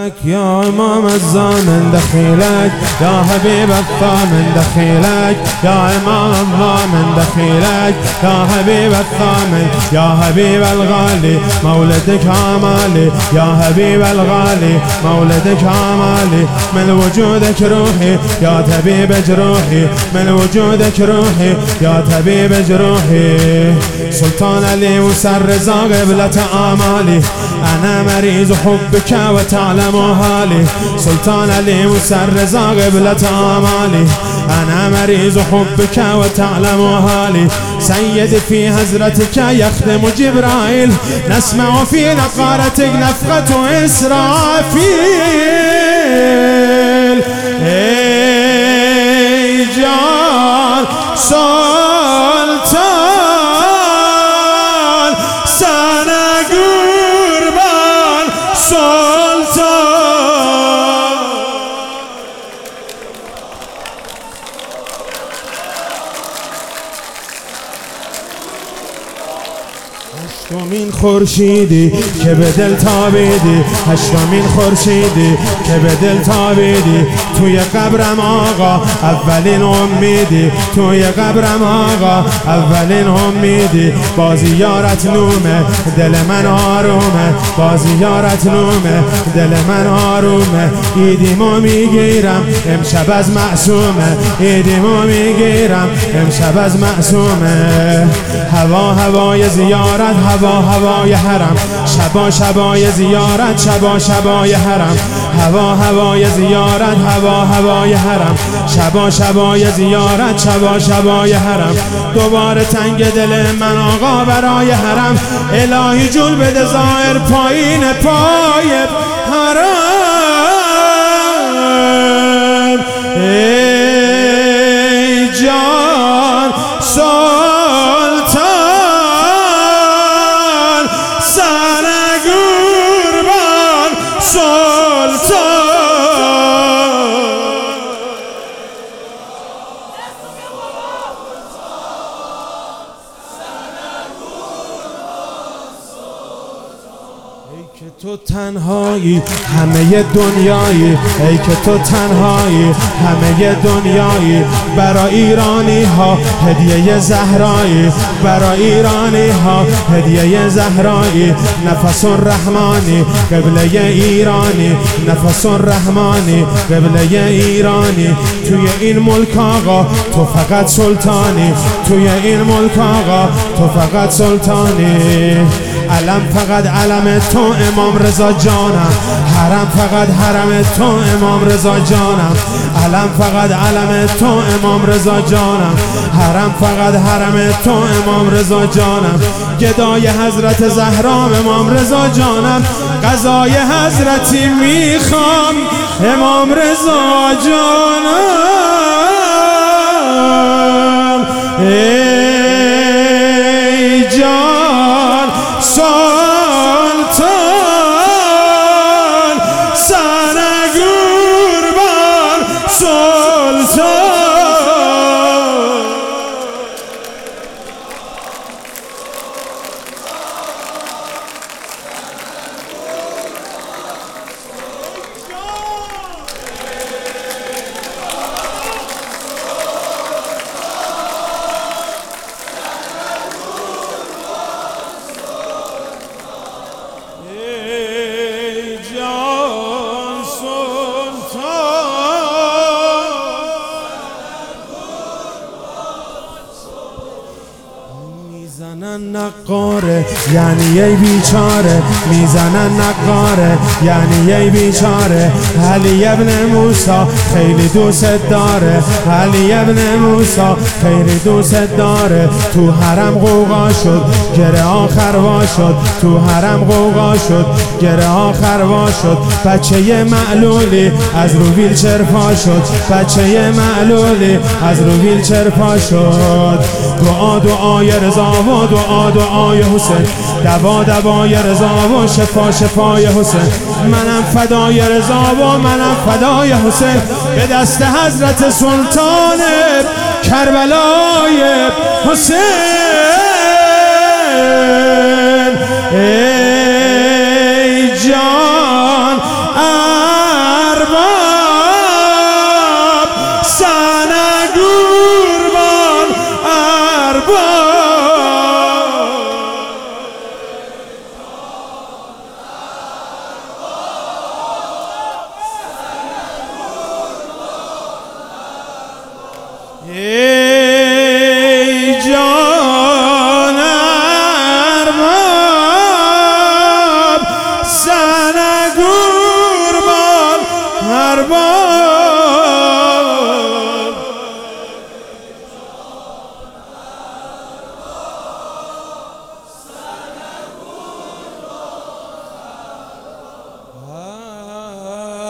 دخيلك يا إمام الزامن دخيلك يا حبيب الثامن دخيلك يا إمام الضامن دخيلك يا حبيب الثامن يا حبيب الغالي مولدك آمالي يا حبيب الغالي مولدك آمالي من وجودك روحي يا طبيب جروحي من وجودك روحي يا طبيب جروحي سلطان علي وسر رضا قبلة آمالي أنا مريض حبك وتعلم حالي سلطان علي وسر رضا قبلة آمالي أنا مريض حبك وتعلم حالي سيد في حضرتك يخدم جبرائيل نسمع في نقارتك نفخة إسرافيل ای جان سلطان سنه قربان سلطان هشتمین خورشیدی که به دل تابیدی هشتمین خورشیدی که به دل تابیدی توی قبرم آقا اولین امیدی توی قبرم آقا اولین امیدی بازی یارت نومه دل من آرومه بازی یارت نومه دل من آرومه ایدیمو میگیرم امشب از معصومه ایدیمو میگیرم امشب از معصومه هوا هوای زیارت هوا هوای حرم شبا شبای زیارت شبا شبای حرم هوا هوای زیارت هوا هوای حرم شبا شبای زیارت شبا شبای حرم دوباره تنگ دل من آقا برای حرم الهی جون بده ظاهر پایین پای حرم ای جان سلطان سنه قربان سلطان ای که تو تنهایی همه دنیایی ای که تو تنهایی همه دنیایی برای ایرانی ها هدیه زهرایی برای ایرانی ها هدیه زهرایی نفس الرحمانی قبله ایرانی نفس الرحمانی قبله ایرانی توی این ملک آقا تو فقط سلطانی توی این ملک آقا تو فقط سلطانی علم فقط علم تو امام رضا جانم حرم فقط حرم تو امام رضا جانم علم فقط علم تو امام رضا جانم حرم فقط حرم تو امام رضا جانم گدای حضرت زهرا امام رضا جانم قضای حضرتی میخوام امام رضا جانم ای جان سلطان سنه قربان سلطان میزنن نقاره یعنی ای بیچاره میزنن نقاره یعنی ای بیچاره علی ابن موسی خیلی دوست داره علی ابن موسی خیلی دوست داره تو حرم قوقا شد گره آخر وا شد تو حرم قوقا شد گره آخر وا شد بچه معلولی از رو ویلچر پا شد بچه معلولی از رو ویلچر پا شد دعا دعای رضا و دعا دعای حسین دوا دوای رضا و شفا شفای حسین منم فدای رضا و منم فدای حسین به دست حضرت سلطان کربلای حسین ای جان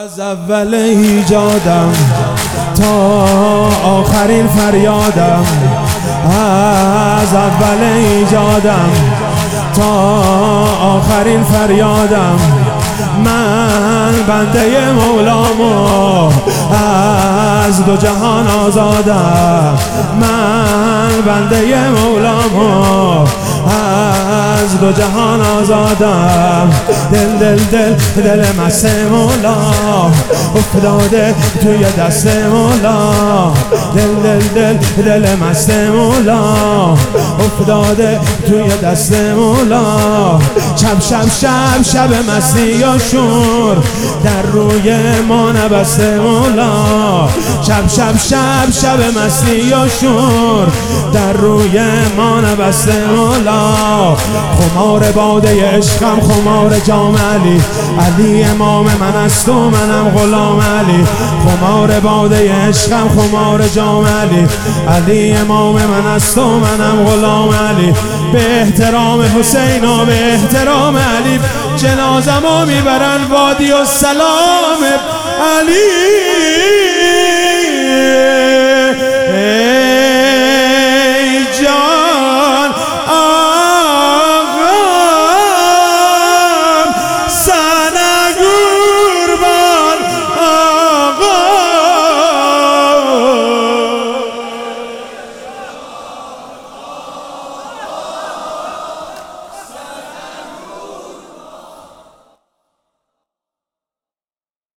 از اول ایجادم تا آخرین فریادم، از اول ایجادم تا آخرین فریادم، من بنده مولامو از دو جهان آزادم، من بنده مولامو از دو جهان آزادم. دل دل دل دل مست مولا افتاده توی دست مولا، دل دل دل دل مست مولا افتاده توی دست مولا. شب شب شب شب مستی و شور در روی ما نبسته مولا، شب شب شب شب مستی و شور در روی ما نبسته مولا. خمار باده عشقم خمار جام علی، علی امام من است و منم غلام علی. خمار باده عشقم خمار جام علی، علی امام من است و منم غلام علی. به احترام حسین و به احترام علی جنازمو میبرن وادی السلام علی.